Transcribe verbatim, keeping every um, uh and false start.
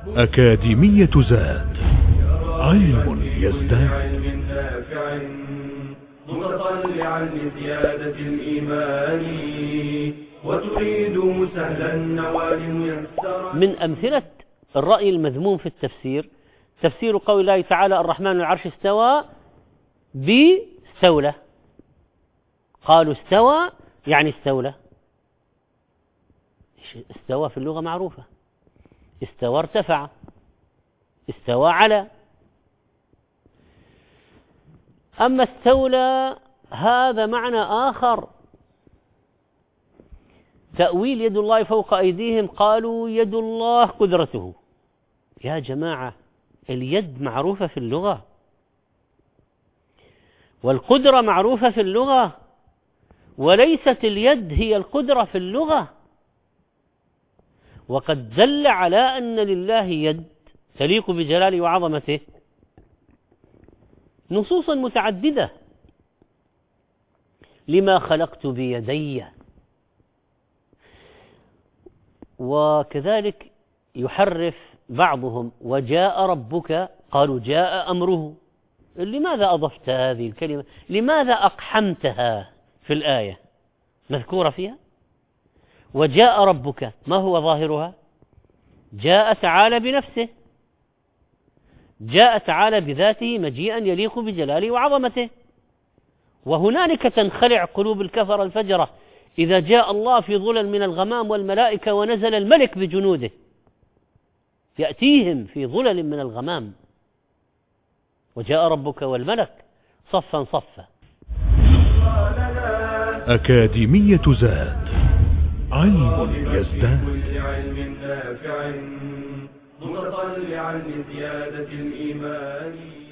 أكاديمية زاد، علم يزداد. متطلعا لزيادة الإيمان وتريد سهلا النوال ميسرا. من أمثلة الرأي المذموم في التفسير تفسير قول الله تعالى الرحمن على العرش استوى باستولى. قالوا استوى يعني استولى. استوى في اللغة معروفة، استوى ارتفع، استوى على. أما استولى هذا معنى آخر. تأويل يد الله فوق أيديهم قالوا يد الله قدرته. يا جماعة اليد معروفة في اللغة والقدرة معروفة في اللغة، وليست اليد هي القدرة في اللغة. وقد دل على أن لله يد تليق بجلاله وعظمته نصوصا متعددة. لما خلقت بيدي. وكذلك يحرف بعضهم وجاء ربك قالوا جاء أمره. لماذا أضفت هذه الكلمة؟ لماذا أقحمتها في الآية مذكورة فيها؟ وجاء ربك ما هو ظاهرها؟ جاء تعالى بنفسه، جاء تعالى بذاته مجيئا يليق بجلاله وعظمته. وهنالك تنخلع قلوب الكفر الفجرة إذا جاء الله في ظلل من الغمام والملائكة ونزل الملك بجنوده، يأتيهم في ظلل من الغمام. وجاء ربك والملك صفا صفا. أكاديمية زاد، علم يزداد. علم نافع متطلعا لزيادة الإيمان.